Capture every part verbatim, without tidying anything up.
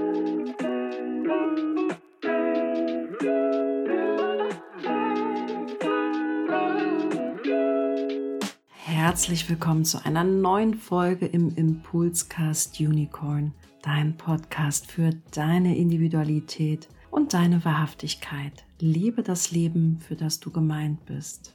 Herzlich willkommen zu einer neuen Folge im Impulscast Unicorn, dein Podcast für deine Individualität und deine Wahrhaftigkeit. Lebe das Leben, für das du gemeint bist.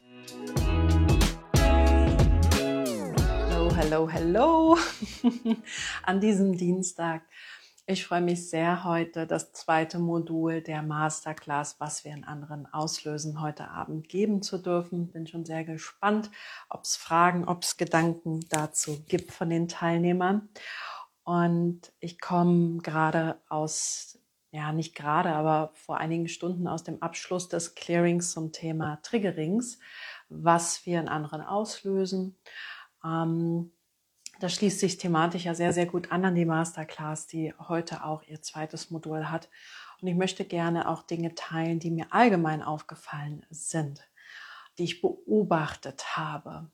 Hallo, hallo, hallo an diesem Dienstag. Ich freue mich sehr, heute das zweite Modul der Masterclass, was wir in anderen auslösen, heute Abend geben zu dürfen. Bin schon sehr gespannt, ob es Fragen, ob es Gedanken dazu gibt von den Teilnehmern. Und ich komme gerade aus, ja nicht gerade, aber vor einigen Stunden aus dem Abschluss des Clearings zum Thema Triggerings, was wir in anderen auslösen. Ähm, Das schließt sich thematisch ja sehr, sehr gut an an die Masterclass, die heute auch ihr zweites Modul hat. Und ich möchte gerne auch Dinge teilen, die mir allgemein aufgefallen sind, die ich beobachtet habe.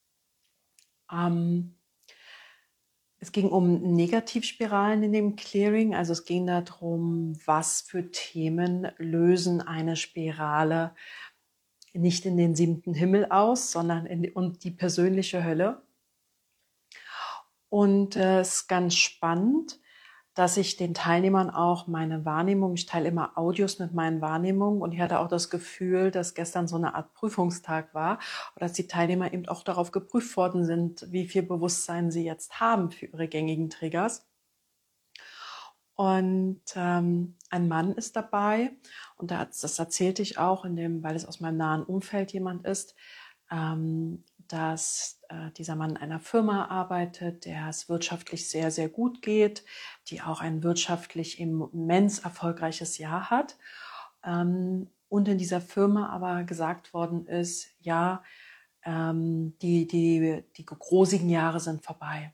Ähm, es ging um Negativspiralen in dem Clearing. Also es ging darum, was für Themen lösen eine Spirale nicht in den siebten Himmel aus, sondern in die, und die persönliche Hölle. Und es äh, ist ganz spannend, dass ich den Teilnehmern auch meine Wahrnehmung, ich teile immer Audios mit meinen Wahrnehmungen und ich hatte auch das Gefühl, dass gestern so eine Art Prüfungstag war oder dass die Teilnehmer eben auch darauf geprüft worden sind, wie viel Bewusstsein sie jetzt haben für ihre gängigen Triggers. Und ähm, ein Mann ist dabei und das erzählte ich auch, in dem, weil es aus meinem nahen Umfeld jemand ist, ähm, dass äh, dieser Mann in einer Firma arbeitet, der es wirtschaftlich sehr, sehr gut geht, die auch ein wirtschaftlich immens erfolgreiches Jahr hat. Ähm, und in dieser Firma aber gesagt worden ist, ja, ähm, die, die, die rosigen Jahre sind vorbei.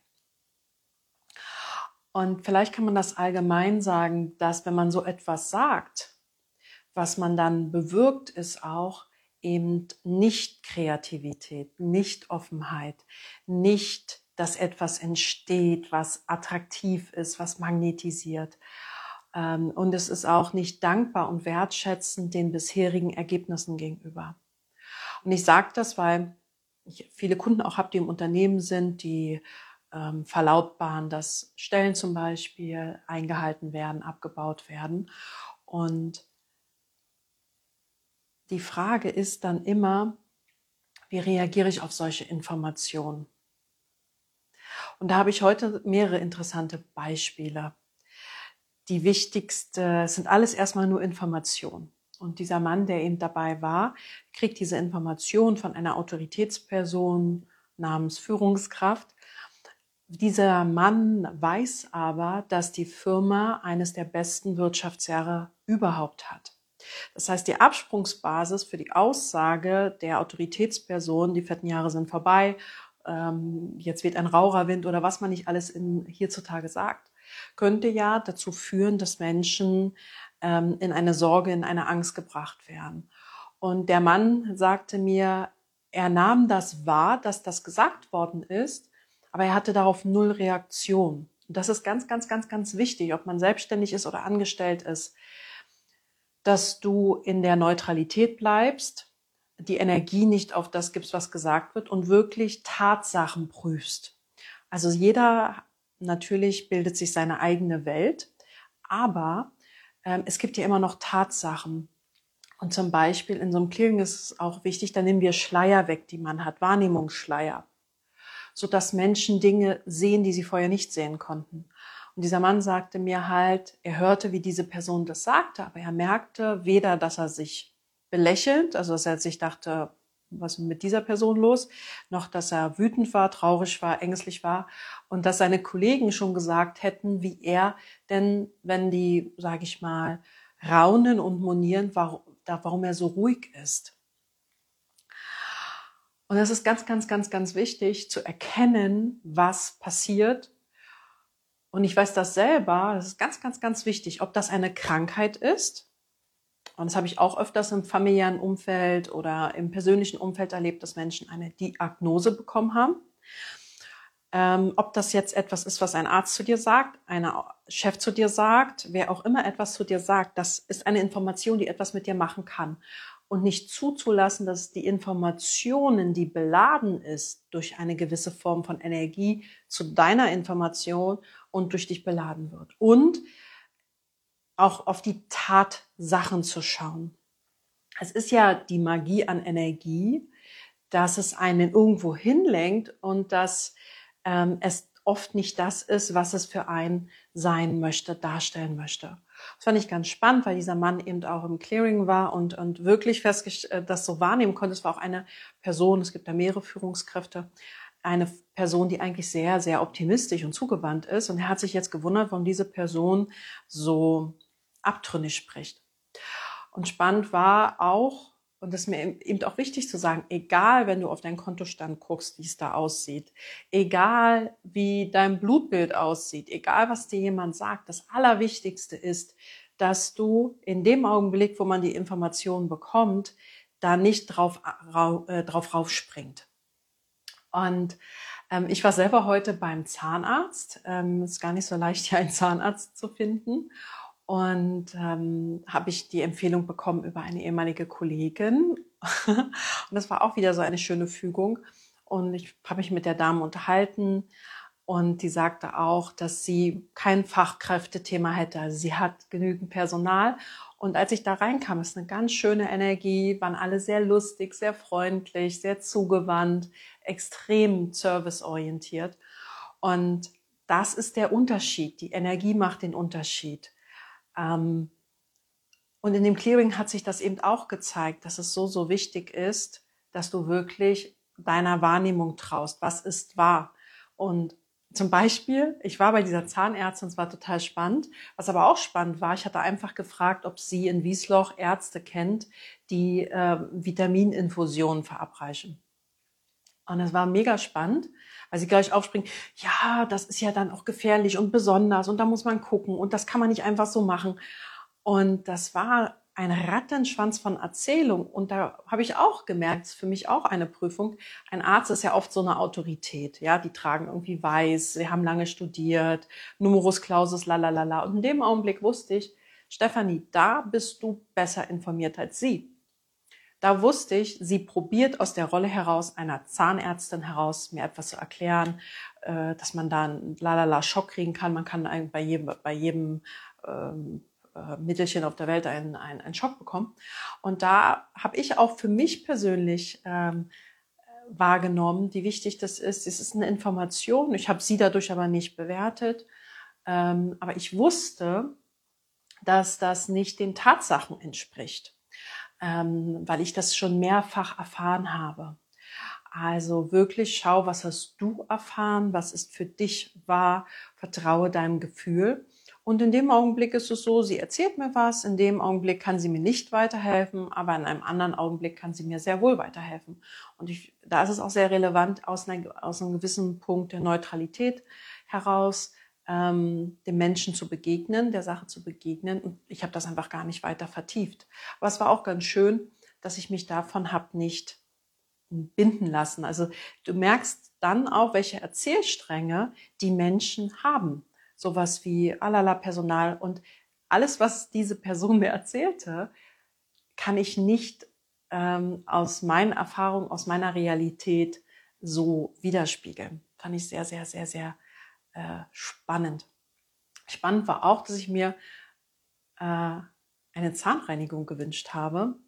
Und vielleicht kann man das allgemein sagen, dass wenn man so etwas sagt, was man dann bewirkt, ist auch, eben nicht Kreativität, nicht Offenheit, nicht, dass etwas entsteht, was attraktiv ist, was magnetisiert. Und es ist auch nicht dankbar und wertschätzend den bisherigen Ergebnissen gegenüber. Und ich sage das, weil ich viele Kunden auch habe, die im Unternehmen sind, die ähm, verlautbaren, dass Stellen zum Beispiel eingehalten werden, abgebaut werden. Und die Frage ist dann immer, wie reagiere ich auf solche Informationen? Und da habe ich heute mehrere interessante Beispiele. Die wichtigste sind alles erstmal nur Informationen. Und dieser Mann, der eben dabei war, kriegt diese Information von einer Autoritätsperson namens Führungskraft. Dieser Mann weiß aber, dass die Firma eines der besten Wirtschaftsjahre überhaupt hat. Das heißt, die Absprungsbasis für die Aussage der Autoritätsperson, die vierten Jahre sind vorbei, ähm, jetzt weht ein rauer Wind oder was man nicht alles in, hierzutage sagt, könnte ja dazu führen, dass Menschen ähm, in eine Sorge, in eine Angst gebracht werden. Und der Mann sagte mir, er nahm das wahr, dass das gesagt worden ist, aber er hatte darauf null Reaktion. Und das ist ganz, ganz, ganz, ganz wichtig, ob man selbstständig ist oder angestellt ist, dass du in der Neutralität bleibst, die Energie nicht auf das gibst, was gesagt wird und wirklich Tatsachen prüfst. Also jeder natürlich bildet sich seine eigene Welt, aber ähm, es gibt ja immer noch Tatsachen. Und zum Beispiel in so einem Clearing ist es auch wichtig, da nehmen wir Schleier weg, die man hat, Wahrnehmungsschleier, sodass Menschen Dinge sehen, die sie vorher nicht sehen konnten. Und dieser Mann sagte mir halt, er hörte, wie diese Person das sagte, aber er merkte weder, dass er sich belächelt, also dass er sich dachte, was ist mit dieser Person los, noch dass er wütend war, traurig war, ängstlich war und dass seine Kollegen schon gesagt hätten, wie er denn, wenn die, sage ich mal, raunen und monieren, warum, warum er so ruhig ist. Und es ist ganz, ganz, ganz, ganz wichtig zu erkennen, was passiert. Und ich weiß das selber, das ist ganz, ganz, ganz wichtig, ob das eine Krankheit ist. Und das habe ich auch öfters im familiären Umfeld oder im persönlichen Umfeld erlebt, dass Menschen eine Diagnose bekommen haben. Ähm, ob das jetzt etwas ist, was ein Arzt zu dir sagt, ein Chef zu dir sagt, wer auch immer etwas zu dir sagt, das ist eine Information, die etwas mit dir machen kann. Und nicht zuzulassen, dass die Informationen, die beladen ist durch eine gewisse Form von Energie, zu deiner Information und durch dich beladen wird. Und auch auf die Tatsachen zu schauen. Es ist ja die Magie an Energie, dass es einen irgendwo hinlenkt und dass ähm, es oft nicht das ist, was es für einen sein möchte, darstellen möchte. Das fand ich ganz spannend, weil dieser Mann eben auch im Clearing war und, und wirklich festgestellt, das so wahrnehmen konnte. Es war auch eine Person, es gibt da mehrere Führungskräfte, eine Person, die eigentlich sehr, sehr optimistisch und zugewandt ist. Und er hat sich jetzt gewundert, warum diese Person so abtrünnig spricht. Und spannend war auch, und das ist mir eben auch wichtig zu sagen, egal, wenn du auf deinen Kontostand guckst, wie es da aussieht, egal, wie dein Blutbild aussieht, egal, was dir jemand sagt, das Allerwichtigste ist, dass du in dem Augenblick, wo man die Information bekommt, da nicht drauf, äh, drauf raufspringt. Und ähm, ich war selber heute beim Zahnarzt. Ähm, ist gar nicht so leicht, hier einen Zahnarzt zu finden. Und ähm, habe ich die Empfehlung bekommen über eine ehemalige Kollegin. Und das war auch wieder so eine schöne Fügung. Und ich habe mich mit der Dame unterhalten und die sagte auch, dass sie kein Fachkräftethema hätte. Also sie hat genügend Personal. Und als ich da reinkam, ist eine ganz schöne Energie, waren alle sehr lustig, sehr freundlich, sehr zugewandt, extrem serviceorientiert. Und das ist der Unterschied. Die Energie macht den Unterschied. Und in dem Clearing hat sich das eben auch gezeigt, dass es so, so wichtig ist, dass du wirklich deiner Wahrnehmung traust. Was ist wahr? Und zum Beispiel, ich war bei dieser Zahnärztin, es war total spannend. Was aber auch spannend war, ich hatte einfach gefragt, ob sie in Wiesloch Ärzte kennt, die äh, Vitamininfusionen verabreichen. Und es war mega spannend, weil sie gleich aufspringt, ja, das ist ja dann auch gefährlich und besonders und da muss man gucken und das kann man nicht einfach so machen. Und das war ein Rattenschwanz von Erzählung. Und da habe ich auch gemerkt, für mich auch eine Prüfung. Ein Arzt ist ja oft so eine Autorität, ja, die tragen irgendwie weiß, sie haben lange studiert, Numerus Clausus, lalalala. Und in dem Augenblick wusste ich, Stefanie, da bist du besser informiert als sie. Da wusste ich, sie probiert aus der Rolle heraus, einer Zahnärztin heraus, mir etwas zu erklären, äh, dass man da einen lalala Schock kriegen kann. Man kann bei jedem, bei jedem ähm, äh, Mittelchen auf der Welt einen, einen, einen Schock bekommen. Und da habe ich auch für mich persönlich ähm, wahrgenommen, wie wichtig das ist. Es ist eine Information. Ich habe sie dadurch aber nicht bewertet. Ähm, aber ich wusste, dass das nicht den Tatsachen entspricht. Ähm, weil ich das schon mehrfach erfahren habe. Also wirklich schau, was hast du erfahren, was ist für dich wahr, vertraue deinem Gefühl. Und in dem Augenblick ist es so, sie erzählt mir was, in dem Augenblick kann sie mir nicht weiterhelfen, aber in einem anderen Augenblick kann sie mir sehr wohl weiterhelfen. Und ich, da ist es auch sehr relevant, aus, einer, aus einem gewissen Punkt der Neutralität heraus, ähm, dem Menschen zu begegnen, der Sache zu begegnen. Und ich habe das einfach gar nicht weiter vertieft. Aber es war auch ganz schön, dass ich mich davon habe nicht binden lassen. Also du merkst dann auch, welche Erzählstränge die Menschen haben. Sowas wie alala Personal und alles, was diese Person mir erzählte, kann ich nicht ähm, aus meinen Erfahrungen, aus meiner Realität so widerspiegeln. Fand ich sehr, sehr, sehr, sehr äh, spannend. Spannend war auch, dass ich mir äh, eine Zahnreinigung gewünscht habe.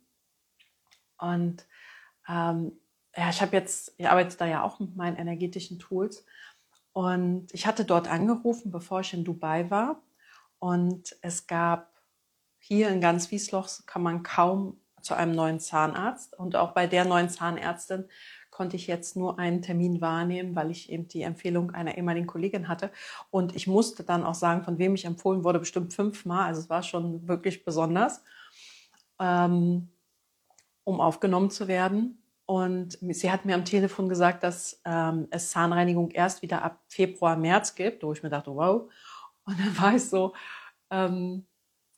Und ähm, ja, ich habe jetzt, ich arbeite da ja auch mit meinen energetischen Tools. Und ich hatte dort angerufen, bevor ich in Dubai war. Und es gab hier in ganz Wiesloch kann man kaum zu einem neuen Zahnarzt. Und auch bei der neuen Zahnärztin konnte ich jetzt nur einen Termin wahrnehmen, weil ich eben die Empfehlung einer ehemaligen Kollegin hatte. Und ich musste dann auch sagen, von wem ich empfohlen wurde, bestimmt fünfmal. Also es war schon wirklich besonders, ähm, um aufgenommen zu werden. Und sie hat mir am Telefon gesagt, dass ähm, es Zahnreinigung erst wieder ab Februar, März gibt, wo ich mir dachte, wow. Und dann war ich so, ähm,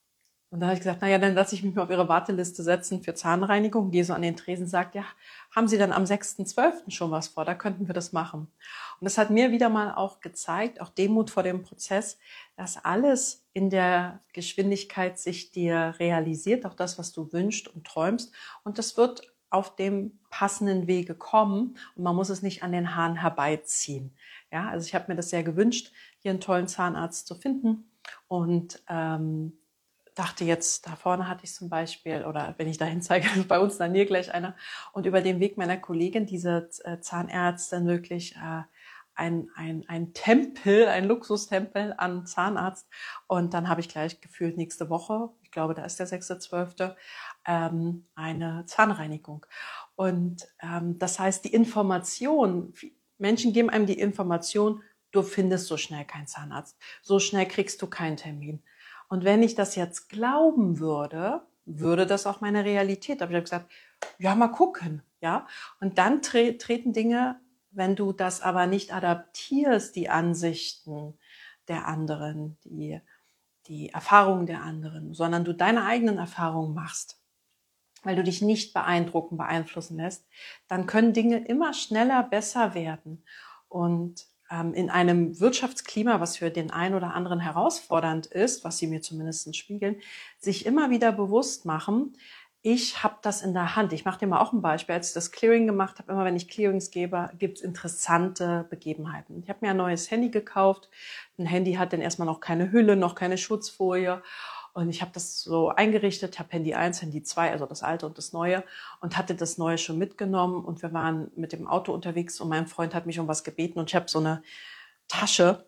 Und dann habe ich gesagt, naja, dann lasse ich mich mal auf Ihre Warteliste setzen für Zahnreinigung. Gehe so an den Tresen, sagt, ja, haben Sie dann am sechsten zwölften schon was vor? Da könnten wir das machen. Und das hat mir wieder mal auch gezeigt, auch Demut vor dem Prozess, dass alles in der Geschwindigkeit sich dir realisiert, auch das, was du wünschst und träumst. Und das wird auf dem passenden Wege kommen und man muss es nicht an den Haaren herbeiziehen. Ja, also ich habe mir das sehr gewünscht, hier einen tollen Zahnarzt zu finden und ähm, dachte jetzt, da vorne hatte ich zum Beispiel, oder wenn ich dahin zeige, bei uns in der Nähe gleich einer. Und über den Weg meiner Kollegin, diese äh, Zahnärztin, wirklich äh, ein, ein, ein Tempel, ein Luxustempel an Zahnarzt. Und dann habe ich gleich gefühlt nächste Woche, ich glaube, da ist der sechste zwölfte, ähm, eine Zahnreinigung. Und ähm, das heißt, die Information, Menschen geben einem die Information, du findest so schnell keinen Zahnarzt, so schnell kriegst du keinen Termin. Und wenn ich das jetzt glauben würde, würde das auch meine Realität. Da habe ich gesagt, ja, mal gucken, ja. Und dann tre- treten Dinge, wenn du das aber nicht adaptierst, die Ansichten der anderen, die, die Erfahrungen der anderen, sondern du deine eigenen Erfahrungen machst, weil du dich nicht beeindrucken, beeinflussen lässt, dann können Dinge immer schneller besser werden. Und ähm, in einem Wirtschaftsklima, was für den einen oder anderen herausfordernd ist, was sie mir zumindest spiegeln, sich immer wieder bewusst machen, ich habe das in der Hand. Ich mache dir mal auch ein Beispiel. Als ich das Clearing gemacht habe, immer wenn ich Clearings gebe, gibt's interessante Begebenheiten. Ich habe mir ein neues Handy gekauft. Ein Handy hat dann erstmal noch keine Hülle, noch keine Schutzfolie. Und ich habe das so eingerichtet, habe Handy eins, Handy zwei, also das alte und das neue, und hatte das neue schon mitgenommen. Und wir waren mit dem Auto unterwegs und mein Freund hat mich um was gebeten und ich habe so eine Tasche.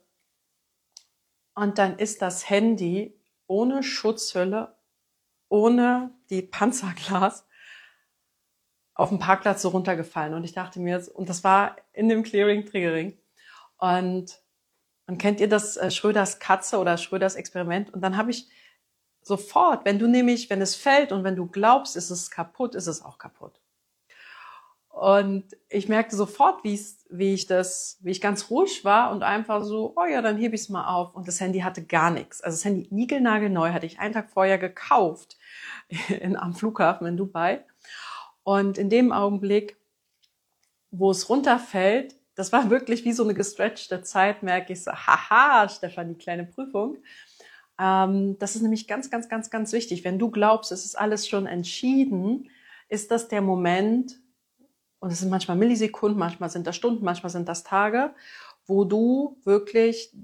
Und dann ist das Handy ohne Schutzhülle, ohne die Panzerglas auf dem Parkplatz so runtergefallen. Und ich dachte mir, und das war in dem Clearing-Triggering. Und, und kennt ihr das äh, Schröders Katze oder Schröders Experiment? Und dann habe ich sofort, wenn du nämlich, wenn es fällt und wenn du glaubst, ist es kaputt, ist es auch kaputt. Und ich merkte sofort, wie ich, wie ich das, wie ich ganz ruhig war und einfach so, oh ja, dann hebe ich es mal auf. Und das Handy hatte gar nichts. Also das Handy niegelnagelneu hatte ich einen Tag vorher gekauft in, am Flughafen in Dubai. Und in dem Augenblick, wo es runterfällt, das war wirklich wie so eine gestretchte Zeit, merke ich so, haha, Stefanie, kleine Prüfung. Ähm, das ist nämlich ganz, ganz, ganz, ganz wichtig. Wenn du glaubst, es ist alles schon entschieden, ist das der Moment, und es sind manchmal Millisekunden, manchmal sind das Stunden, manchmal sind das Tage, wo du wirklich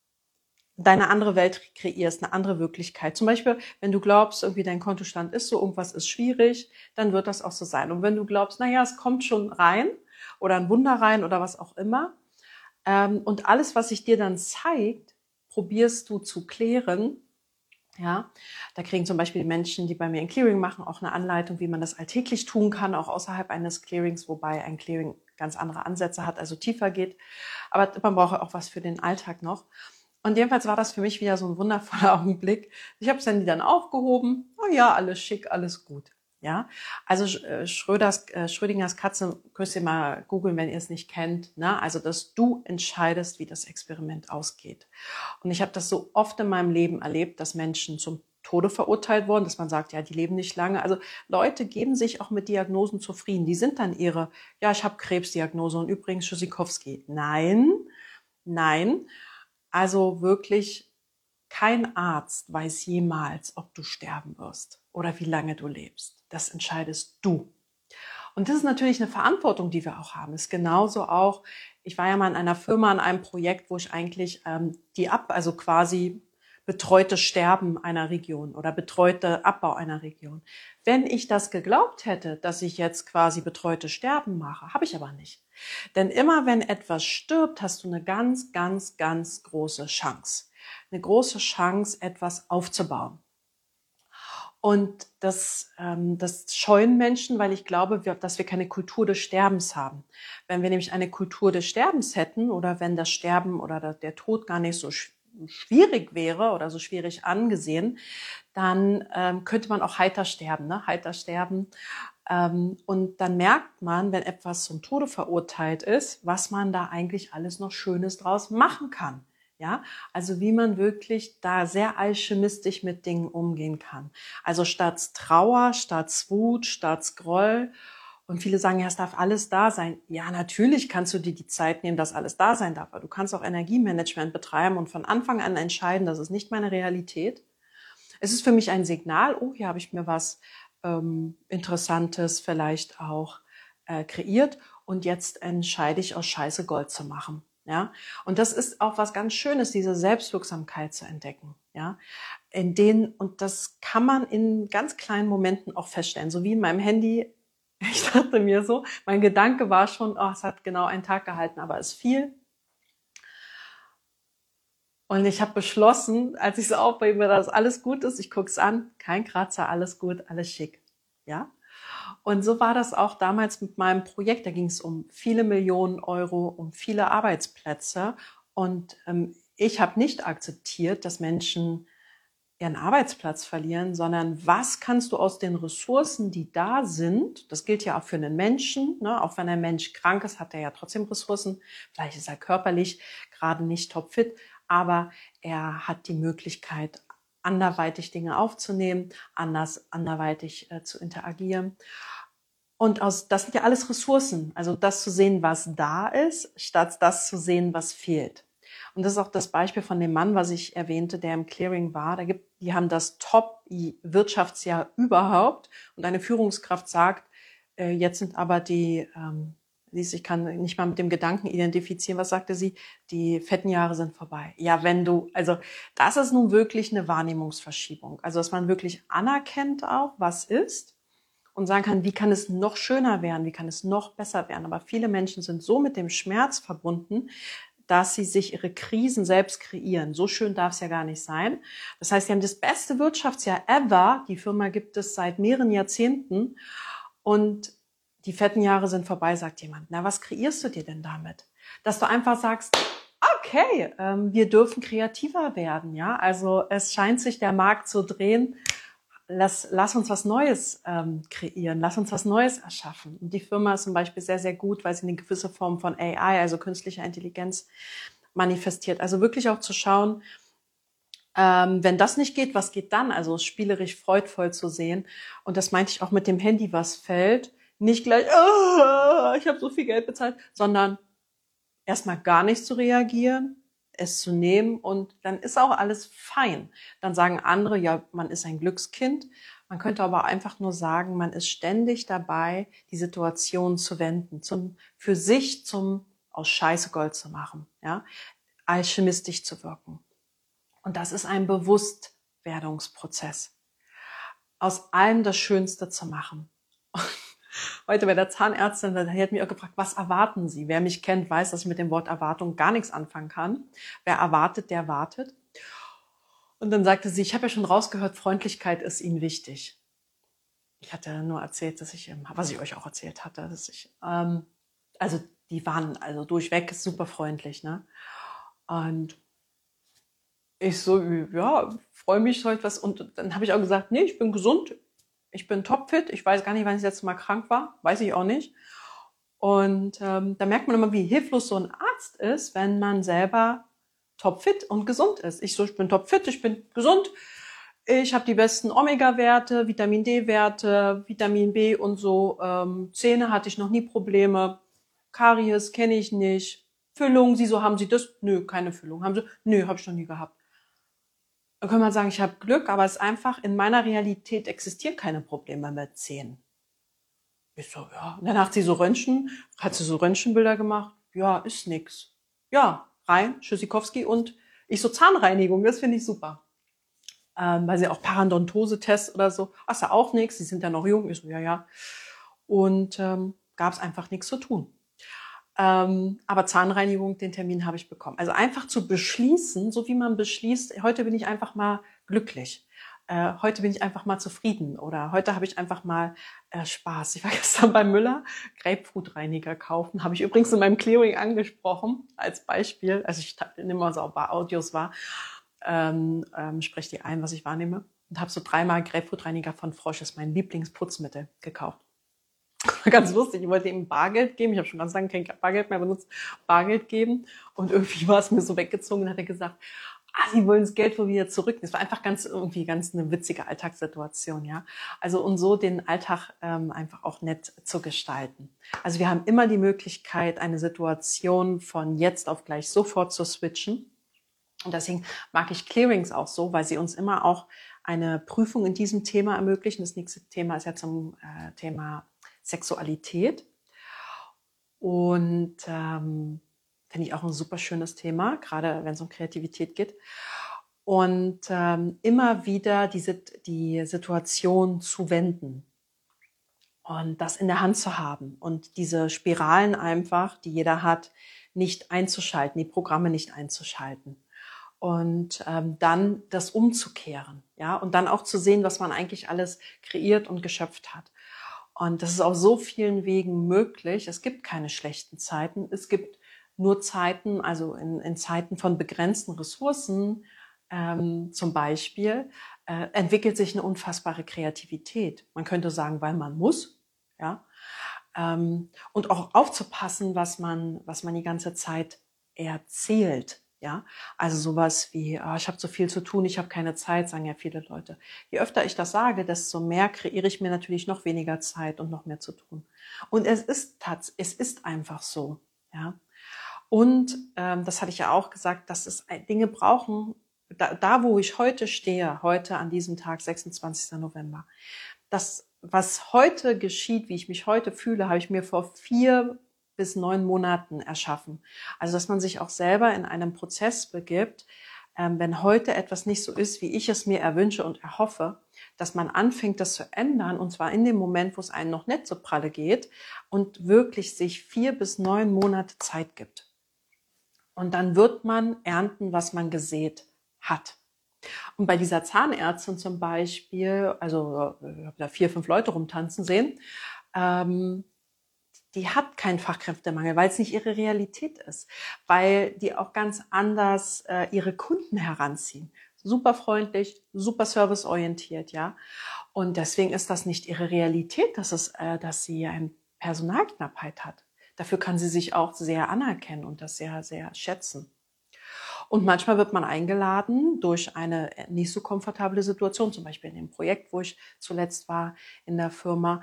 deine andere Welt kreierst, eine andere Wirklichkeit. Zum Beispiel, wenn du glaubst, irgendwie dein Kontostand ist so, irgendwas ist schwierig, dann wird das auch so sein. Und wenn du glaubst, naja, es kommt schon rein oder ein Wunder rein oder was auch immer, ähm, und alles, was sich dir dann zeigt, probierst du zu klären. Ja, da kriegen zum Beispiel die Menschen, die bei mir ein Clearing machen, auch eine Anleitung, wie man das alltäglich tun kann, auch außerhalb eines Clearings, wobei ein Clearing ganz andere Ansätze hat, also tiefer geht. Aber man braucht auch was für den Alltag noch. Und jedenfalls war das für mich wieder so ein wundervoller Augenblick. Ich habe das Handy dann aufgehoben. Oh ja, alles schick, alles gut. Ja, also Schröders, äh, Schrödingers Katze, könnt ihr mal googeln, wenn ihr es nicht kennt. Ne? Also, dass du entscheidest, wie das Experiment ausgeht. Und ich habe das so oft in meinem Leben erlebt, dass Menschen zum Tode verurteilt wurden, dass man sagt, ja, die leben nicht lange. Also Leute geben sich auch mit Diagnosen zufrieden. Die sind dann ihre, ja, ich habe Krebsdiagnose und übrigens Tschüssikowski. Nein, nein. Also wirklich, kein Arzt weiß jemals, ob du sterben wirst oder wie lange du lebst. Das entscheidest du. Und das ist natürlich eine Verantwortung, die wir auch haben. Ist genauso auch, ich war ja mal in einer Firma, in einem Projekt, wo ich eigentlich ähm, die ab, also quasi betreute Sterben einer Region oder betreute Abbau einer Region. Wenn ich das geglaubt hätte, dass ich jetzt quasi betreute Sterben mache, habe ich aber nicht. Denn immer wenn etwas stirbt, hast du eine ganz, ganz, ganz große Chance. Eine große Chance, etwas aufzubauen. Und das, ähm, das scheuen Menschen, weil ich glaube, wir, dass wir keine Kultur des Sterbens haben. Wenn wir nämlich eine Kultur des Sterbens hätten oder wenn das Sterben oder der, der Tod gar nicht so sch- schwierig wäre oder so schwierig angesehen, dann ähm, könnte man auch heiter sterben, ne? Heiter sterben. Ähm, und dann merkt man, wenn etwas zum Tode verurteilt ist, was man da eigentlich alles noch Schönes draus machen kann. Ja, also wie man wirklich da sehr alchemistisch mit Dingen umgehen kann. Also statt Trauer, statt Wut, statt Groll. Und viele sagen, ja, es darf alles da sein. Ja, natürlich kannst du dir die Zeit nehmen, dass alles da sein darf. Aber du kannst auch Energiemanagement betreiben und von Anfang an entscheiden, das ist nicht meine Realität. Es ist für mich ein Signal, oh, hier habe ich mir was ähm, Interessantes vielleicht auch äh, kreiert und jetzt entscheide ich aus Scheiße Gold zu machen. Ja, und das ist auch was ganz Schönes, diese Selbstwirksamkeit zu entdecken. Ja, in denen, und das kann man in ganz kleinen Momenten auch feststellen, so wie in meinem Handy. Ich dachte mir so, mein Gedanke war schon, oh, es hat genau einen Tag gehalten, aber es fiel. Und ich habe beschlossen, als ich so aufhebe, dass alles gut ist, ich gucke es an, kein Kratzer, alles gut, alles schick. Ja. Und so war das auch damals mit meinem Projekt. Da ging es um viele Millionen Euro, um viele Arbeitsplätze. Und ähm, ich habe nicht akzeptiert, dass Menschen ihren Arbeitsplatz verlieren, sondern was kannst du aus den Ressourcen, die da sind, das gilt ja auch für einen Menschen, ne? Auch wenn ein Mensch krank ist, hat er ja trotzdem Ressourcen. Vielleicht ist er körperlich gerade nicht topfit, aber er hat die Möglichkeit, anderweitig Dinge aufzunehmen, anders, anderweitig äh, zu interagieren. Und aus, das sind ja alles Ressourcen. Also das zu sehen, was da ist, statt das zu sehen, was fehlt. Und das ist auch das Beispiel von dem Mann, was ich erwähnte, der im Clearing war. Da gibt, die haben das Top-Wirtschaftsjahr überhaupt. Und eine Führungskraft sagt, äh, jetzt sind aber die, ähm, ich kann nicht mal mit dem Gedanken identifizieren, was sagte sie, die fetten Jahre sind vorbei. Ja, wenn du, also das ist nun wirklich eine Wahrnehmungsverschiebung. Also dass man wirklich anerkennt auch, was ist und sagen kann, wie kann es noch schöner werden, wie kann es noch besser werden. Aber viele Menschen sind so mit dem Schmerz verbunden, dass sie sich ihre Krisen selbst kreieren. So schön darf es ja gar nicht sein. Das heißt, sie haben das beste Wirtschaftsjahr ever. Die Firma gibt es seit mehreren Jahrzehnten und die fetten Jahre sind vorbei, sagt jemand. Na, was kreierst du dir denn damit? Dass du einfach sagst, okay, ähm, wir dürfen kreativer werden. Ja, also es scheint sich der Markt zu drehen. Lass, lass uns was Neues ähm, kreieren, lass uns was Neues erschaffen. Und die Firma ist zum Beispiel sehr, sehr gut, weil sie eine gewisse Form von A I, also künstlicher Intelligenz, manifestiert. Also wirklich auch zu schauen, ähm, wenn das nicht geht, was geht dann? Also spielerisch freudvoll zu sehen. Und das meinte ich auch mit dem Handy, was fällt. Nicht gleich, oh, ich habe so viel Geld bezahlt, sondern erstmal gar nicht zu reagieren, es zu nehmen und dann ist auch alles fein. Dann sagen andere, ja, man ist ein Glückskind. Man könnte aber einfach nur sagen, man ist ständig dabei, die Situation zu wenden, zum, für sich zum aus Scheiße Gold zu machen, ja, alchemistisch zu wirken. Und das ist ein Bewusstwerdungsprozess. Aus allem das Schönste zu machen. Heute bei der Zahnärztin, die hat mich auch gefragt, was erwarten Sie? Wer mich kennt, weiß, dass ich mit dem Wort Erwartung gar nichts anfangen kann. Wer erwartet, der wartet. Und dann sagte sie, ich habe ja schon rausgehört, Freundlichkeit ist Ihnen wichtig. Ich hatte nur erzählt, dass ich, was ich euch auch erzählt hatte, dass ich, ähm, also die waren also durchweg super freundlich, ne? Und ich so, ja, freue mich heute was. Und dann habe ich auch gesagt, nee, ich bin gesund. Ich bin topfit. Ich weiß gar nicht, wann ich das letzte Mal krank war. Weiß ich auch nicht. Und ähm, da merkt man immer, wie hilflos so ein Arzt ist, wenn man selber topfit und gesund ist. Ich so, ich bin topfit, ich bin gesund. Ich habe die besten Omega-Werte, Vitamin D-Werte, Vitamin B und so. Ähm, Zähne hatte ich noch nie Probleme. Karies kenne ich nicht. Füllung, Sie so, haben Sie das? Nö, keine Füllung. Haben Sie? Nö, habe ich noch nie gehabt. Da kann man sagen, ich habe Glück, aber es ist einfach, in meiner Realität existieren keine Probleme mit Zähnen. Ich so, ja. Und dann hat sie so Röntgen, hat sie so Röntgenbilder gemacht. Ja, ist nix. Ja, rein, Tschüssikowski und ich so Zahnreinigung, das finde ich super. Ähm, weil sie auch Parodontose-Test oder so, ach, ist ja auch nix, sie sind ja noch jung. Ich so, ja, ja. Und ähm, gab es einfach nichts zu tun. Ähm, aber Zahnreinigung, den Termin habe ich bekommen. Also einfach zu beschließen, so wie man beschließt, heute bin ich einfach mal glücklich. Äh, heute bin ich einfach mal zufrieden oder heute habe ich einfach mal äh, Spaß. Ich war gestern beim Müller, Grapefruitreiniger kaufen. Habe ich übrigens in meinem Clearing angesprochen als Beispiel. Also ich nehme mal so ein paar Audios wahr, ähm, ähm, spreche die ein, was ich wahrnehme. Und habe so dreimal Grapefruitreiniger von Frosch, das ist mein Lieblingsputzmittel, gekauft. war ganz lustig. Ich wollte ihm Bargeld geben. Ich habe schon ganz lange kein Bargeld mehr benutzt. Bargeld geben. Und irgendwie war es mir so weggezogen. Dann hat er gesagt, ah, Sie wollen das Geld wohl wieder zurück. Das war einfach ganz irgendwie ganz eine witzige Alltagssituation, ja. Also und so den Alltag ähm, einfach auch nett zu gestalten. Also wir haben immer die Möglichkeit, eine Situation von jetzt auf gleich sofort zu switchen. Und deswegen mag ich Clearings auch so, weil sie uns immer auch eine Prüfung in diesem Thema ermöglichen. Das nächste Thema ist ja zum äh, Thema Sexualität. Und ähm, finde ich auch ein super schönes Thema, gerade wenn es um Kreativität geht. Und ähm, immer wieder diese, die Situation zu wenden und das in der Hand zu haben und diese Spiralen einfach, die jeder hat, nicht einzuschalten, die Programme nicht einzuschalten. Und ähm, dann das umzukehren, ja, und dann auch zu sehen, was man eigentlich alles kreiert und geschöpft hat. Und das ist auf so vielen Wegen möglich. Es gibt keine schlechten Zeiten. Es gibt nur Zeiten, also in, in Zeiten von begrenzten Ressourcen ähm, zum Beispiel, äh, entwickelt sich eine unfassbare Kreativität. Man könnte sagen, weil man muss, ja, ähm, und auch aufzupassen, was man, was man die ganze Zeit erzählt. Ja, also sowas wie, oh, ich habe so viel zu tun, ich habe keine Zeit, sagen ja viele Leute. Je öfter ich das sage, desto mehr kreiere ich mir natürlich noch weniger Zeit und noch mehr zu tun. Und es ist tats, es ist einfach so. Ja, und ähm, das hatte ich ja auch gesagt, dass es Dinge brauchen. Da, da, wo ich heute stehe, heute an diesem Tag, sechsundzwanzigsten November, das, was heute geschieht, wie ich mich heute fühle, habe ich mir vor vier bis neun Monaten erschaffen. Also, dass man sich auch selber in einem Prozess begibt, ähm, wenn heute etwas nicht so ist, wie ich es mir erwünsche und erhoffe, dass man anfängt, das zu ändern, und zwar in dem Moment, wo es einem noch nicht so pralle geht und wirklich sich vier bis neun Monate Zeit gibt. Und dann wird man ernten, was man gesät hat. Und bei dieser Zahnärztin zum Beispiel, also ich habe da vier, fünf Leute rumtanzen sehen, ähm, die hat keinen Fachkräftemangel, weil es nicht ihre Realität ist, weil die auch ganz anders äh, ihre Kunden heranziehen. Super freundlich, super serviceorientiert, ja. Und deswegen ist das nicht ihre Realität, dass es, äh, dass sie eine Personalknappheit hat. Dafür kann sie sich auch sehr anerkennen und das sehr, sehr schätzen. Und manchmal wird man eingeladen durch eine nicht so komfortable Situation, zum Beispiel in dem Projekt, wo ich zuletzt war in der Firma,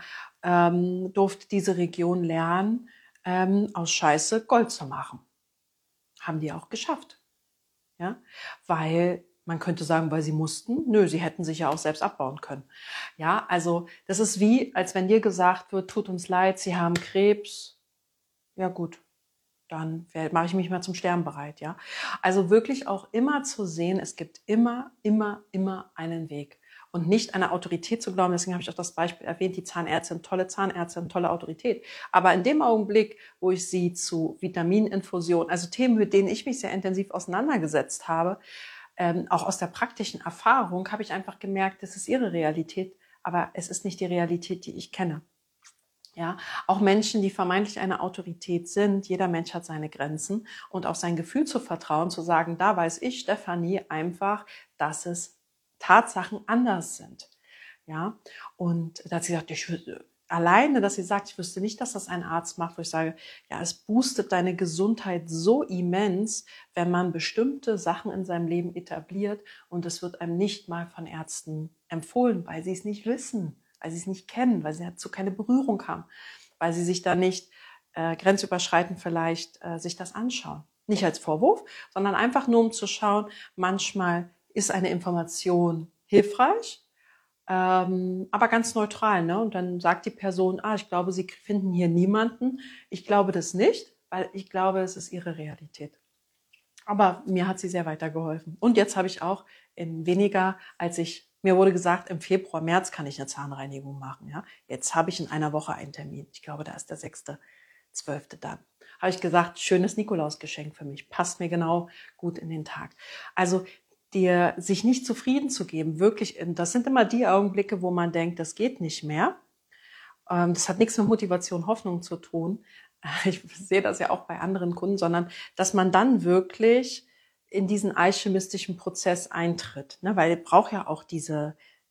ähm, durfte diese Region lernen, ähm, aus Scheiße Gold zu machen. Haben die auch geschafft. Ja? Weil man könnte sagen, weil sie mussten. Nö, sie hätten sich ja auch selbst abbauen können. Ja, also das ist wie, als wenn dir gesagt wird, tut uns leid, Sie haben Krebs. Ja gut, dann mache ich mich mal zum Sterben bereit, ja. Also wirklich auch immer zu sehen, es gibt immer, immer, immer einen Weg. Und nicht einer Autorität zu glauben, deswegen habe ich auch das Beispiel erwähnt, die Zahnärztin, tolle Zahnärztin, tolle Autorität. Aber in dem Augenblick, wo ich sie zu Vitamininfusion, also Themen, mit denen ich mich sehr intensiv auseinandergesetzt habe, ähm, auch aus der praktischen Erfahrung, habe ich einfach gemerkt, das ist ihre Realität, aber es ist nicht die Realität, die ich kenne. Ja, auch Menschen, die vermeintlich eine Autorität sind, jeder Mensch hat seine Grenzen, und auf sein Gefühl zu vertrauen, zu sagen, da weiß ich, Stefanie, einfach, dass es Tatsachen anders sind. Ja, und da hat sie gesagt, ich wüsste, alleine, dass sie sagt, ich wüsste nicht, dass das ein Arzt macht, wo ich sage, ja, es boostet deine Gesundheit so immens, wenn man bestimmte Sachen in seinem Leben etabliert, und es wird einem nicht mal von Ärzten empfohlen, weil sie es nicht wissen, weil sie es nicht kennen, weil sie dazu keine Berührung haben, weil sie sich da nicht äh, grenzüberschreitend vielleicht äh, sich das anschauen. Nicht als Vorwurf, sondern einfach nur, um zu schauen, manchmal ist eine Information hilfreich, ähm, aber ganz neutral, ne? Und dann sagt die Person, ah, ich glaube, Sie finden hier niemanden. Ich glaube das nicht, weil ich glaube, es ist Ihre Realität. Aber mir hat sie sehr weitergeholfen. Und jetzt habe ich auch in weniger, als ich, mir wurde gesagt, im Februar, März kann ich eine Zahnreinigung machen. Ja, jetzt habe ich in einer Woche einen Termin. Ich glaube, da ist der sechste, zwölfte dann. Habe ich gesagt, schönes Nikolausgeschenk für mich. Passt mir genau gut in den Tag. Also dir sich nicht zufrieden zu geben, wirklich, das sind immer die Augenblicke, wo man denkt, das geht nicht mehr. Das hat nichts mit Motivation, Hoffnung zu tun. Ich sehe das ja auch bei anderen Kunden, sondern dass man dann wirklich in diesen alchemistischen Prozess eintritt, ne? Weil es braucht ja auch diese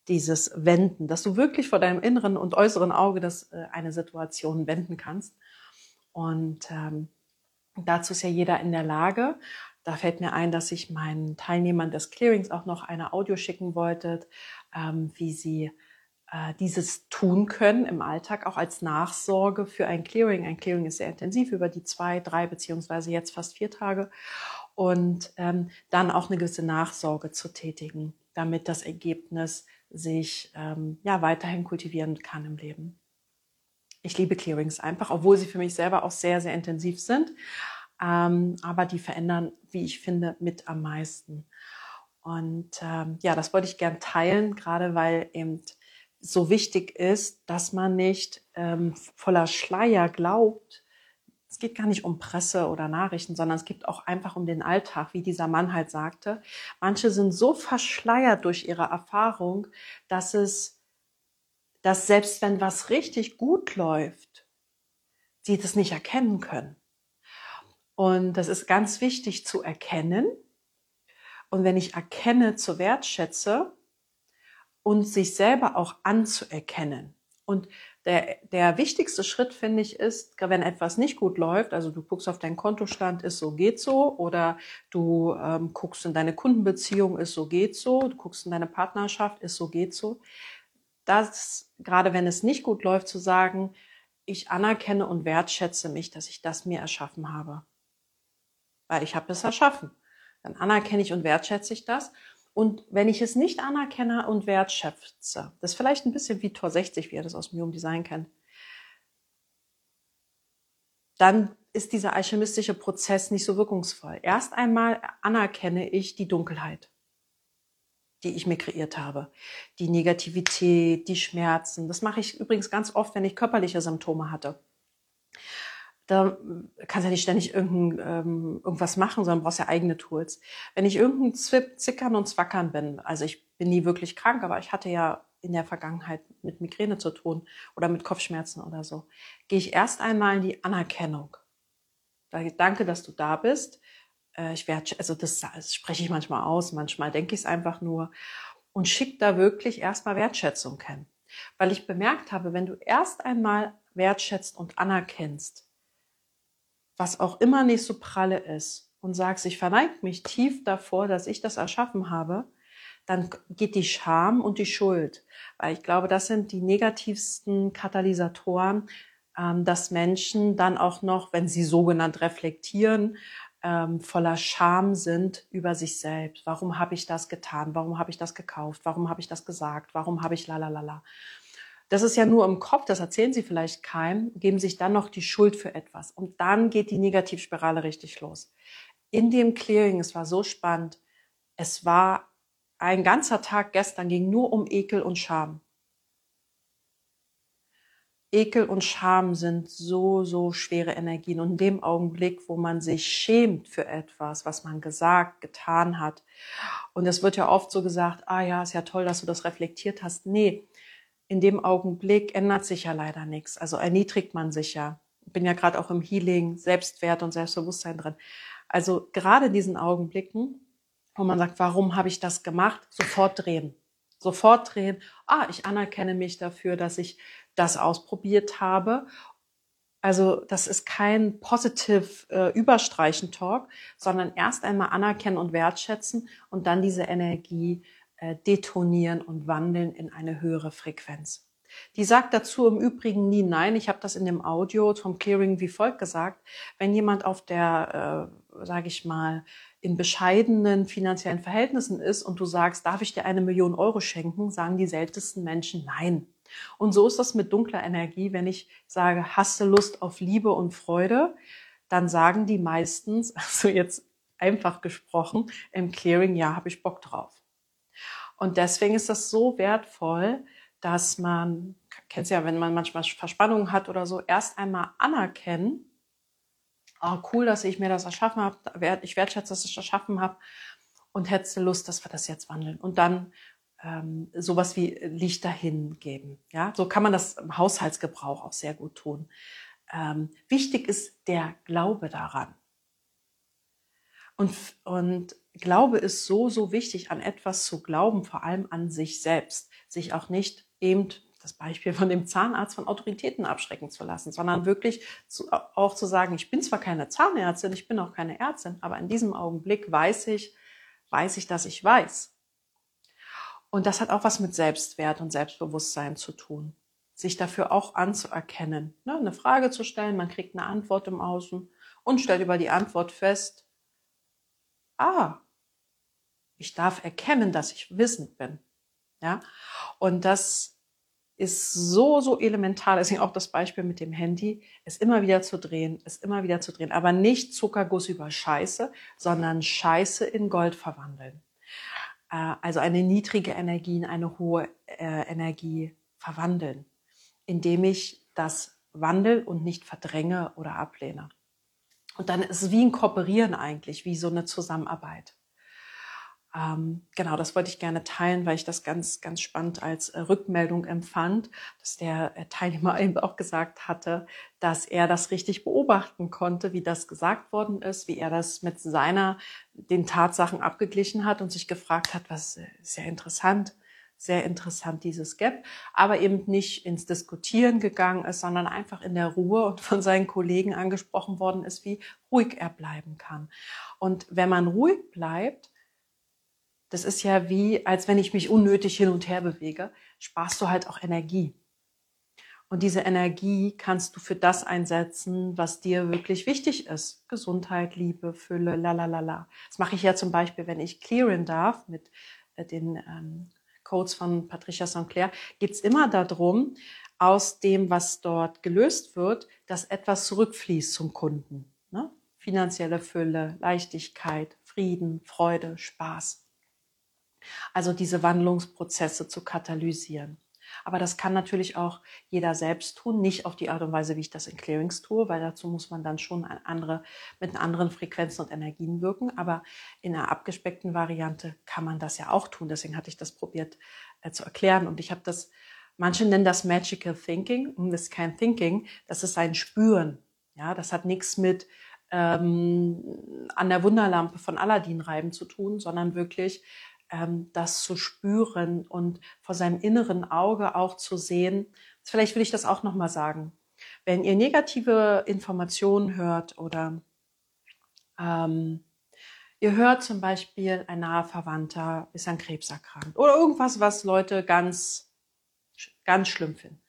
dieses Wenden, dass du wirklich vor deinem inneren und äußeren Auge das, äh, eine Situation wenden kannst. Und ähm, dazu ist ja jeder in der Lage. Da fällt mir ein, dass ich meinen Teilnehmern des Clearings auch noch eine Audio schicken wollte, ähm, wie sie äh, dieses tun können im Alltag, auch als Nachsorge für ein Clearing. Ein Clearing ist sehr intensiv über die zwei, drei beziehungsweise jetzt fast vier Tage. Und ähm, dann auch eine gewisse Nachsorge zu tätigen, damit das Ergebnis sich ähm, ja weiterhin kultivieren kann im Leben. Ich liebe Clearings einfach, obwohl sie für mich selber auch sehr, sehr intensiv sind. Ähm, aber die verändern, wie ich finde, mit am meisten. Und ähm, ja, das wollte ich gern teilen, gerade weil eben so wichtig ist, dass man nicht ähm, voller Schleier glaubt. Es geht gar nicht um Presse oder Nachrichten, sondern es geht auch einfach um den Alltag, wie dieser Mann halt sagte. Manche sind so verschleiert durch ihre Erfahrung, dass es, dass selbst wenn was richtig gut läuft, sie das nicht erkennen können. Und das ist ganz wichtig zu erkennen. Und wenn ich erkenne, zu wertschätze und sich selber auch anzuerkennen. Und der, der wichtigste Schritt, finde ich, ist, wenn etwas nicht gut läuft, also du guckst auf deinen Kontostand, ist so, geht so, oder du ähm, guckst in deine Kundenbeziehung, ist so, geht so, du guckst in deine Partnerschaft, ist so, geht so. Das, gerade wenn es nicht gut läuft, zu sagen, ich anerkenne und wertschätze mich, dass ich das mir erschaffen habe. Weil ich habe es erschaffen. Dann anerkenne ich und wertschätze ich das. Und wenn ich es nicht anerkenne und wertschätze, das ist vielleicht ein bisschen wie Tor sechzig, wie ihr das aus dem Human Design kennt, dann ist dieser alchemistische Prozess nicht so wirkungsvoll. Erst einmal anerkenne ich die Dunkelheit, die ich mir kreiert habe, die Negativität, die Schmerzen. Das mache ich übrigens ganz oft, wenn ich körperliche Symptome hatte. Da kannst ja nicht ständig irgendein, ähm, irgendwas machen, sondern brauchst ja eigene Tools. Wenn ich irgendein Zickern und Zwackern bin, also ich bin nie wirklich krank, aber ich hatte ja in der Vergangenheit mit Migräne zu tun oder mit Kopfschmerzen oder so, gehe ich erst einmal in die Anerkennung. Danke, dass du da bist. Äh, ich werde, also das, das spreche ich manchmal aus, manchmal denke ich es einfach nur und schick da wirklich erstmal Wertschätzung hin. Weil ich bemerkt habe, wenn du erst einmal wertschätzt und anerkennst, was auch immer nicht so pralle ist und sagst, ich verneige mich tief davor, dass ich das erschaffen habe, dann geht die Scham und die Schuld. Weil ich glaube, das sind die negativsten Katalysatoren, ähm, dass Menschen dann auch noch, wenn sie sogenannt reflektieren, ähm, voller Scham sind über sich selbst. Warum habe ich das getan? Warum habe ich das gekauft? Warum habe ich das gesagt? Warum habe ich lalalala? Das ist ja nur im Kopf, das erzählen sie vielleicht keinem, geben sich dann noch die Schuld für etwas. Und dann geht die Negativspirale richtig los. In dem Clearing, es war so spannend, es war ein ganzer Tag gestern, ging nur um Ekel und Scham. Ekel und Scham sind so, so schwere Energien. Und in dem Augenblick, wo man sich schämt für etwas, was man gesagt, getan hat, und es wird ja oft so gesagt, ah ja, ist ja toll, dass du das reflektiert hast. Nee, in dem Augenblick ändert sich ja leider nichts. Also erniedrigt man sich ja. Ich bin ja gerade auch im Healing, Selbstwert und Selbstbewusstsein drin. Also gerade in diesen Augenblicken, wo man sagt, warum habe ich das gemacht? Sofort drehen. Sofort drehen. Ah, ich anerkenne mich dafür, dass ich das ausprobiert habe. Also das ist kein positive äh, Überstreichen-Talk, sondern erst einmal anerkennen und wertschätzen und dann diese Energie äh, detonieren und wandeln in eine höhere Frequenz. Die sagt dazu im Übrigen nie nein. Ich habe das in dem Audio vom Clearing wie folgt gesagt. Wenn jemand auf der, äh, sage ich mal, in bescheidenen finanziellen Verhältnissen ist und du sagst, darf ich dir eine Million Euro schenken, sagen die seltensten Menschen nein. Und so ist das mit dunkler Energie. Wenn ich sage, hast du Lust auf Liebe und Freude, dann sagen die meistens, also jetzt einfach gesprochen, im Clearing, ja, habe ich Bock drauf. Und deswegen ist das so wertvoll, dass man, kennst ja, wenn man manchmal Verspannungen hat oder so, erst einmal anerkennen, oh, cool, dass ich mir das erschaffen habe, ich wertschätze, dass ich das erschaffen habe und hättest du Lust, dass wir das jetzt wandeln. Und dann ähm, sowas wie Licht dahin geben. Ja, so kann man das im Haushaltsgebrauch auch sehr gut tun. Ähm, wichtig ist der Glaube daran. Und, und Glaube ist so, so wichtig, an etwas zu glauben, vor allem an sich selbst. Sich auch nicht eben, das Beispiel von dem Zahnarzt, von Autoritäten abschrecken zu lassen, sondern wirklich zu, auch zu sagen, ich bin zwar keine Zahnärztin, ich bin auch keine Ärztin, aber in diesem Augenblick weiß ich, weiß ich, dass ich weiß. Und das hat auch was mit Selbstwert und Selbstbewusstsein zu tun. Sich dafür auch anzuerkennen, ne? Eine Frage zu stellen, man kriegt eine Antwort im Außen und stellt über die Antwort fest, ah, ich darf erkennen, dass ich wissend bin. Ja? Und das ist so, so elementar. Deswegen auch das Beispiel mit dem Handy, es immer wieder zu drehen, es immer wieder zu drehen. Aber nicht Zuckerguss über Scheiße, sondern Scheiße in Gold verwandeln. Äh, also eine niedrige Energie in eine hohe äh, Energie verwandeln, indem ich das wandel und nicht verdränge oder ablehne. Und dann ist es wie ein Kooperieren eigentlich, wie so eine Zusammenarbeit. Ähm, genau, das wollte ich gerne teilen, weil ich das ganz, ganz spannend als äh, Rückmeldung empfand, dass der äh, Teilnehmer eben auch gesagt hatte, dass er das richtig beobachten konnte, wie das gesagt worden ist, wie er das mit seiner, den Tatsachen abgeglichen hat und sich gefragt hat, was äh, sehr interessant, sehr interessant dieses Gap, aber eben nicht ins Diskutieren gegangen ist, sondern einfach in der Ruhe und von seinen Kollegen angesprochen worden ist, wie ruhig er bleiben kann. Und wenn man ruhig bleibt, das ist ja wie, als wenn ich mich unnötig hin und her bewege, sparst du halt auch Energie. Und diese Energie kannst du für das einsetzen, was dir wirklich wichtig ist. Gesundheit, Liebe, Fülle, lalalala. Das mache ich ja zum Beispiel, wenn ich clearen darf mit den ähm, Codes von Patricia Saint-Clair, geht es immer darum, aus dem, was dort gelöst wird, dass etwas zurückfließt zum Kunden. Ne? Finanzielle Fülle, Leichtigkeit, Frieden, Freude, Spaß. Also diese Wandlungsprozesse zu katalysieren. Aber das kann natürlich auch jeder selbst tun, nicht auf die Art und Weise, wie ich das in Clearings tue, weil dazu muss man dann schon eine andere, mit anderen Frequenzen und Energien wirken. Aber in einer abgespeckten Variante kann man das ja auch tun. Deswegen hatte ich das probiert äh, zu erklären. Und ich habe das, manche nennen das Magical Thinking. Und das ist kein Thinking, das ist ein Spüren. Ja, das hat nichts mit ähm, an der Wunderlampe von Aladdin reiben zu tun, sondern wirklich das zu spüren und vor seinem inneren Auge auch zu sehen. Vielleicht will ich das auch nochmal sagen. Wenn ihr negative Informationen hört oder ähm, ihr hört zum Beispiel, ein naher Verwandter ist an Krebs erkrankt oder irgendwas, was Leute ganz, ganz schlimm finden.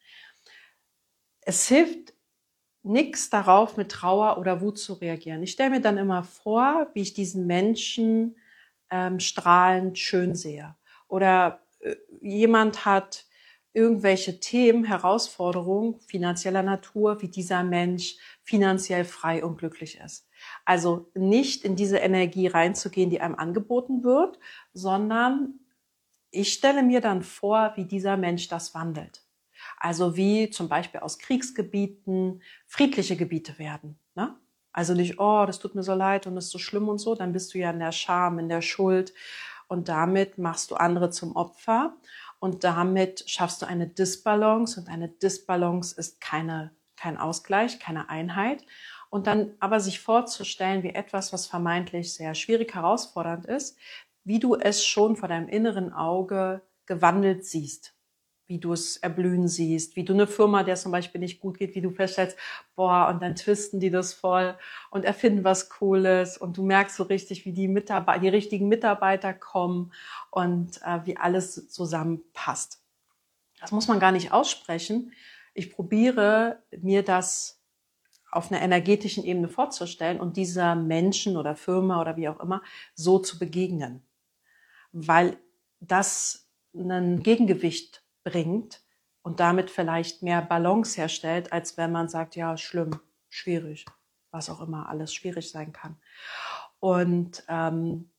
Es hilft nichts darauf, mit Trauer oder Wut zu reagieren. Ich stelle mir dann immer vor, wie ich diesen Menschen ähm, strahlend schön sehe. Oder äh, jemand hat irgendwelche Themen, Herausforderungen finanzieller Natur, wie dieser Mensch finanziell frei und glücklich ist. Also nicht in diese Energie reinzugehen, die einem angeboten wird, sondern ich stelle mir dann vor, wie dieser Mensch das wandelt. Also wie zum Beispiel aus Kriegsgebieten friedliche Gebiete werden, ne? Also nicht, oh, das tut mir so leid und das ist so schlimm und so, dann bist du ja in der Scham, in der Schuld und damit machst du andere zum Opfer und damit schaffst du eine Disbalance und eine Disbalance ist keine, kein Ausgleich, keine Einheit und dann aber sich vorzustellen wie etwas, was vermeintlich sehr schwierig, herausfordernd ist, wie du es schon vor deinem inneren Auge gewandelt siehst. Wie du es erblühen siehst, wie du eine Firma, der zum Beispiel nicht gut geht, wie du feststellst, boah, und dann twisten die das voll und erfinden was Cooles und du merkst so richtig, wie die Mitarbeiter, die richtigen Mitarbeiter kommen und äh, wie alles zusammenpasst. Das muss man gar nicht aussprechen. Ich probiere mir das auf einer energetischen Ebene vorzustellen und dieser Menschen oder Firma oder wie auch immer so zu begegnen, weil das ein Gegengewicht bringt und damit vielleicht mehr Balance herstellt, als wenn man sagt, ja, schlimm, schwierig, was auch immer alles schwierig sein kann. Und ähm,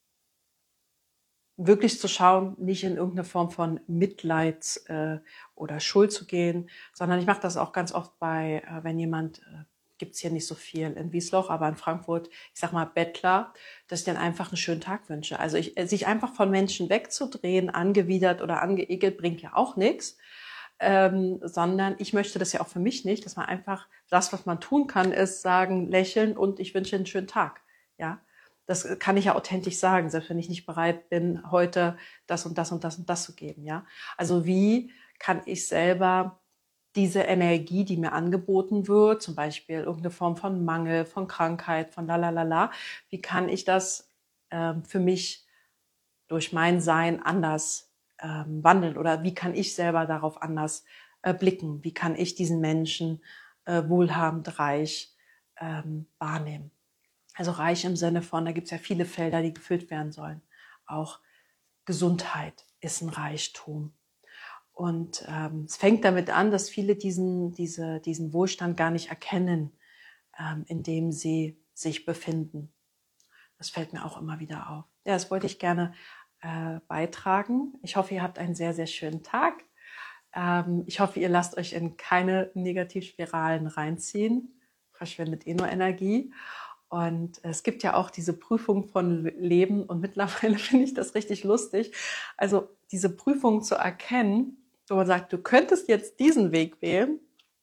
wirklich zu schauen, nicht in irgendeine Form von Mitleids äh, oder Schuld zu gehen, sondern ich mache das auch ganz oft bei, äh, wenn jemand, äh, gibt's hier nicht so viel in Wiesloch, aber in Frankfurt, ich sag mal Bettler, dass ich dann einfach einen schönen Tag wünsche. Also ich, sich einfach von Menschen wegzudrehen, angewidert oder angeekelt, bringt ja auch nichts, ähm, sondern ich möchte das ja auch für mich nicht, dass man einfach, das, was man tun kann, ist sagen, lächeln und ich wünsche einen schönen Tag. Ja, Das kann ich ja authentisch sagen, selbst wenn ich nicht bereit bin, heute das und das und das und das zu geben. Ja? Also wie kann ich selber diese Energie, die mir angeboten wird, zum Beispiel irgendeine Form von Mangel, von Krankheit, von lalalala, wie kann ich das ähm, für mich durch mein Sein anders ähm, wandeln oder wie kann ich selber darauf anders äh, blicken? Wie kann ich diesen Menschen äh, wohlhabend, reich ähm, wahrnehmen? Also reich im Sinne von, da gibt es ja viele Felder, die gefüllt werden sollen. Auch Gesundheit ist ein Reichtum. Und ähm, es fängt damit an, dass viele diesen, diese, diesen Wohlstand gar nicht erkennen, ähm, in dem sie sich befinden. Das fällt mir auch immer wieder auf. Ja, das wollte ich gerne äh, beitragen. Ich hoffe, ihr habt einen sehr, sehr schönen Tag. Ähm, ich hoffe, ihr lasst euch in keine Negativspiralen reinziehen. Verschwendet eh nur Energie. Und es gibt ja auch diese Prüfung von Leben und mittlerweile finde ich das richtig lustig. Also diese Prüfung zu erkennen, wo man sagt, du könntest jetzt diesen Weg wählen,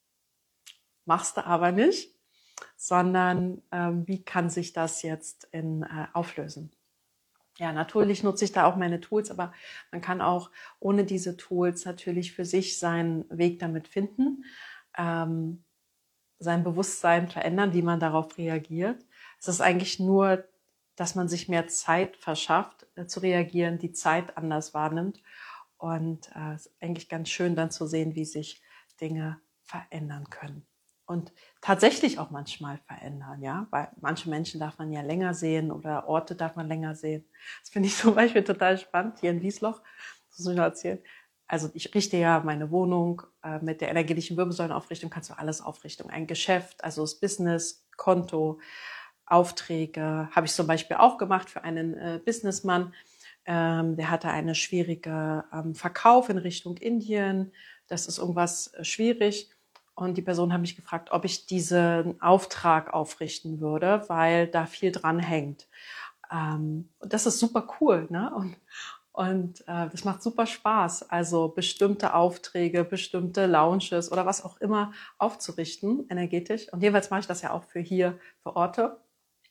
machst du aber nicht, sondern ähm, wie kann sich das jetzt in, äh, auflösen? Ja, natürlich nutze ich da auch meine Tools, aber man kann auch ohne diese Tools natürlich für sich seinen Weg damit finden, ähm, sein Bewusstsein verändern, wie man darauf reagiert. Es ist eigentlich nur, dass man sich mehr Zeit verschafft, äh, zu reagieren, die Zeit anders wahrnimmt. Und äh, es ist eigentlich ganz schön dann zu sehen, wie sich Dinge verändern können. Und tatsächlich auch manchmal verändern, ja, weil manche Menschen darf man ja länger sehen oder Orte darf man länger sehen. Das finde ich zum Beispiel total spannend hier in Wiesloch, das muss ich noch erzählen. Also ich richte ja meine Wohnung äh, mit der energetischen Wirbelsäulenaufrichtung, kannst du alles aufrichten. Ein Geschäft, also das Business, Konto, Aufträge, habe ich zum Beispiel auch gemacht für einen äh, Businessmann. Ähm, der hatte eine schwierige ähm, Verkauf in Richtung Indien. Das ist irgendwas äh, schwierig. Und die Person hat mich gefragt, ob ich diesen Auftrag aufrichten würde, weil da viel dran hängt. Ähm, und das ist super cool, ne? Und, und äh, das macht super Spaß, also bestimmte Aufträge, bestimmte Lounges oder was auch immer aufzurichten, energetisch. Und jeweils mache ich das ja auch für hier, für Orte.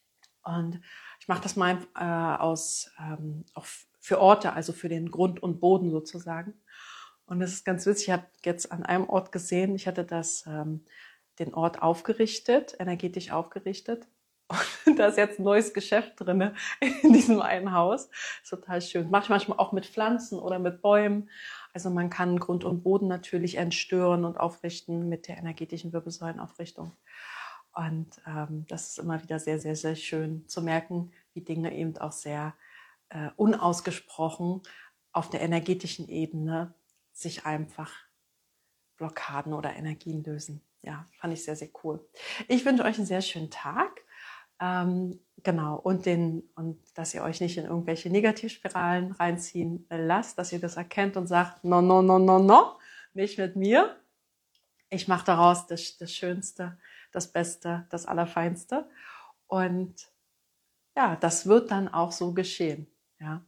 Und ich mache das mal äh, aus, ähm, auch für Orte, also für den Grund und Boden sozusagen. Und das ist ganz witzig, ich habe jetzt an einem Ort gesehen, ich hatte das, ähm, den Ort aufgerichtet, energetisch aufgerichtet. Und da ist jetzt ein neues Geschäft drinne in diesem einen Haus. Ist total schön. Mache ich manchmal auch mit Pflanzen oder mit Bäumen. Also man kann Grund und Boden natürlich entstören und aufrichten mit der energetischen Wirbelsäulenaufrichtung. Und ähm, das ist immer wieder sehr, sehr, sehr schön zu merken, wie Dinge eben auch sehr äh, unausgesprochen auf der energetischen Ebene sich einfach Blockaden oder Energien lösen. Ja, fand ich sehr, sehr cool. Ich wünsche euch einen sehr schönen Tag. Ähm, genau, und, den, und dass ihr euch nicht in irgendwelche Negativspiralen reinziehen lasst, dass ihr das erkennt und sagt, no, no, no, no, no, nicht mit mir. Ich mache daraus das, das Schönste, das Beste, das Allerfeinste. Und ja, das wird dann auch so geschehen. Ja.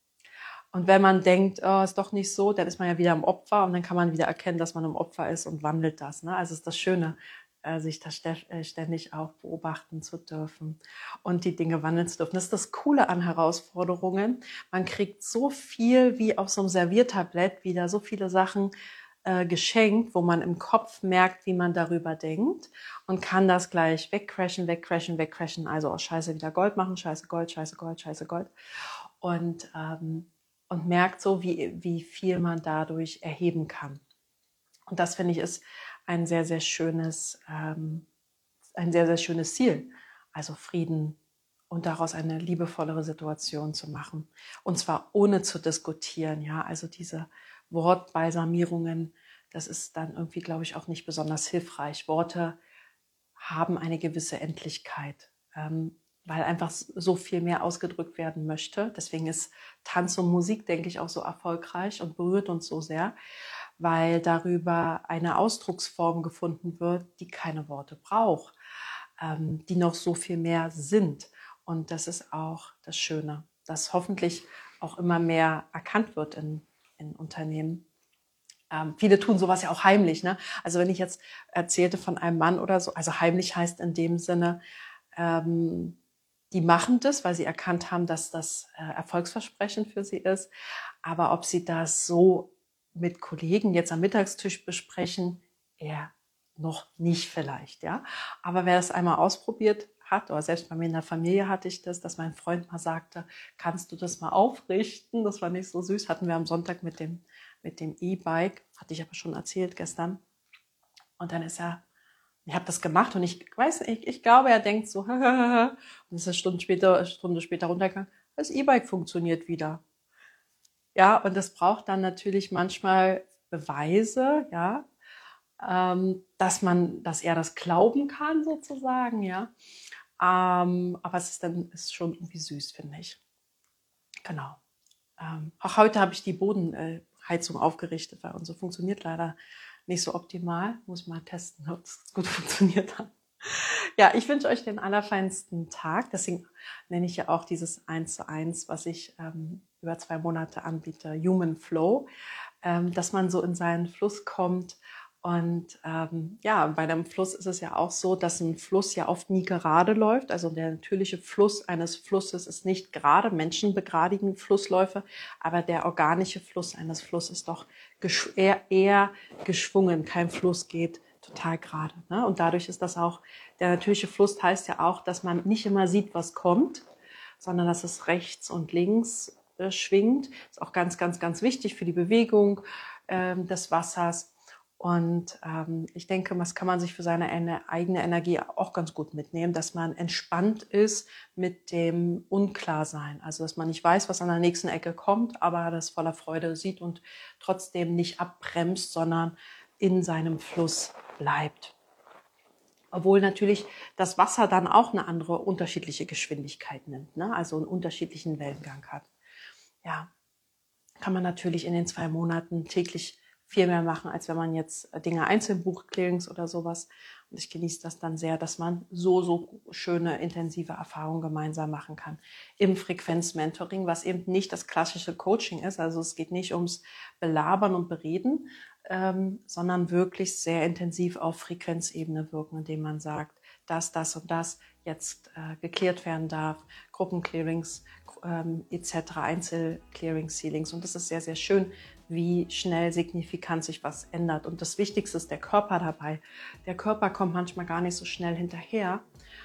Und wenn man denkt, oh, ist doch nicht so, dann ist man ja wieder im Opfer und dann kann man wieder erkennen, dass man im Opfer ist und wandelt das. Ne? Also ist das Schöne, äh, sich das ständig auch beobachten zu dürfen und die Dinge wandeln zu dürfen. Das ist das Coole an Herausforderungen. Man kriegt so viel wie auf so einem Serviertablett wieder, so viele Sachen äh, geschenkt, wo man im Kopf merkt, wie man darüber denkt und kann das gleich wegcrashen, wegcrashen, wegcrashen. Also aus Scheiße wieder Gold machen, Scheiße Gold, Scheiße Gold, Scheiße Gold. Und ähm, und merkt so, wie, wie viel man dadurch erheben kann. Und das, finde ich, ist ein sehr, sehr schönes, ähm, ein sehr, sehr schönes Ziel. Also Frieden und daraus eine liebevollere Situation zu machen. Und zwar ohne zu diskutieren, ja. Also diese Wortbalsamierungen, das ist dann irgendwie, glaube ich, auch nicht besonders hilfreich. Worte haben eine gewisse Endlichkeit. Ähm, weil einfach so viel mehr ausgedrückt werden möchte. Deswegen ist Tanz und Musik, denke ich, auch so erfolgreich und berührt uns so sehr, weil darüber eine Ausdrucksform gefunden wird, die keine Worte braucht, ähm, die noch so viel mehr sind. Und das ist auch das Schöne, dass hoffentlich auch immer mehr erkannt wird in, in Unternehmen. Ähm, viele tun sowas ja auch heimlich. Ne? Also wenn ich jetzt erzählte von einem Mann oder so, also heimlich heißt in dem Sinne, ähm, die machen das, weil sie erkannt haben, dass das äh, erfolgsversprechend für sie ist. Aber ob sie das so mit Kollegen jetzt am Mittagstisch besprechen, eher noch nicht vielleicht, ja. Aber wer es einmal ausprobiert hat, oder selbst bei mir in der Familie hatte ich das, dass mein Freund mal sagte, kannst du das mal aufrichten? Das war nicht so süß. Hatten wir am Sonntag mit dem mit dem E-Bike, hatte ich aber schon erzählt gestern. Und dann ist er, ich habe das gemacht und ich weiß, ich, ich glaube, er denkt so, und es ist Stunden später, eine Stunde später runtergegangen, das E-Bike funktioniert wieder. Ja, und das braucht dann natürlich manchmal Beweise, ja, ähm, dass man, dass er das glauben kann sozusagen, ja. Ähm, aber es ist dann ist schon irgendwie süß, finde ich. Genau. Ähm, auch heute habe ich die Bodenheizung aufgerichtet, weil unsere funktioniert leider nicht so optimal. Muss mal testen, ob es gut funktioniert hat. Ja, ich wünsche euch den allerfeinsten Tag. Deswegen nenne ich ja auch dieses eins zu eins, was ich ähm, über zwei Monate anbiete, Human Flow, ähm, dass man so in seinen Fluss kommt. Und ähm, ja, bei einem Fluss ist es ja auch so, dass ein Fluss ja oft nie gerade läuft. Also der natürliche Fluss eines Flusses ist nicht gerade. Menschen begradigen Flussläufe, aber der organische Fluss eines Flusses ist doch gesch- eher, eher geschwungen. Kein Fluss geht total gerade. Ne? Und dadurch ist das auch, der natürliche Fluss heißt ja auch, dass man nicht immer sieht, was kommt, sondern dass es rechts und links äh, schwingt. Ist auch ganz, ganz, ganz wichtig für die Bewegung ähm, des Wassers. Und ähm, ich denke, das kann man sich für seine eine, eigene Energie auch ganz gut mitnehmen, dass man entspannt ist mit dem Unklarsein. Also dass man nicht weiß, was an der nächsten Ecke kommt, aber das voller Freude sieht und trotzdem nicht abbremst, sondern in seinem Fluss bleibt. Obwohl natürlich das Wasser dann auch eine andere unterschiedliche Geschwindigkeit nimmt, ne? Also einen unterschiedlichen Wellengang hat. Ja, kann man natürlich in den zwei Monaten täglich viel mehr machen, als wenn man jetzt Dinge einzeln bucht, Clearings oder sowas. Und ich genieße das dann sehr, dass man so, so schöne, intensive Erfahrungen gemeinsam machen kann. Im Frequenz-Mentoring, was eben nicht das klassische Coaching ist. Also es geht nicht ums Belabern und Bereden, ähm, sondern wirklich sehr intensiv auf Frequenzebene wirken, indem man sagt, dass das und das jetzt äh, geklärt werden darf, Gruppenclearings ähm, et cetera, Einzelclearings, Sealings. Und das ist sehr, sehr schön, wie schnell signifikant sich was ändert. Und das Wichtigste ist der Körper dabei. Der Körper kommt manchmal gar nicht so schnell hinterher.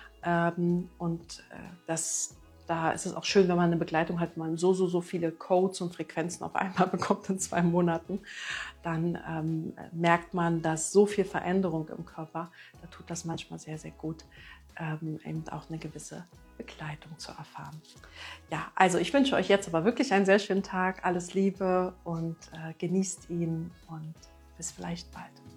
Ähm, und äh, das, da ist es auch schön, wenn man eine Begleitung hat, man so, so, so viele Codes und Frequenzen auf einmal bekommt in zwei Monaten. Dann ähm, merkt man, dass so viel Veränderung im Körper, da tut das manchmal sehr, sehr gut, ähm, eben auch eine gewisse Begleitung zu erfahren. Ja, also ich wünsche euch jetzt aber wirklich einen sehr schönen Tag. Alles Liebe und äh, genießt ihn und bis vielleicht bald.